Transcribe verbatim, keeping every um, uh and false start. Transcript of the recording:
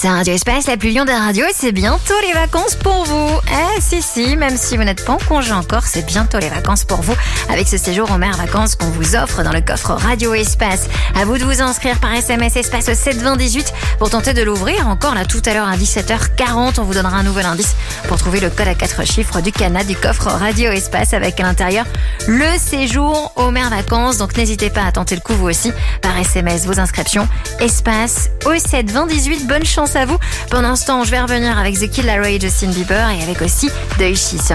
C'est Radio Espace, la plus lion des radios, et c'est bientôt les vacances pour vous. Eh si si, même si vous n'êtes pas en congé encore, c'est bientôt les vacances pour vous avec ce séjour aux mers vacances qu'on vous offre dans le coffre Radio Espace. À vous de vous inscrire par S M S Espace au sept vingt dix-huit pour tenter de l'ouvrir. Encore là tout à l'heure à dix-sept heures quarante, on vous donnera un nouvel indice pour trouver le code à quatre chiffres du Cana du coffre Radio Espace avec à l'intérieur le séjour aux mers vacances. Donc n'hésitez pas à tenter le coup vous aussi par S M S vos inscriptions Espace au sept vingt dix-huit. Bonne chance à vous. Pendant ce temps, je vais revenir avec The Kid Laroi et Justin Bieber et avec aussi The Ishi.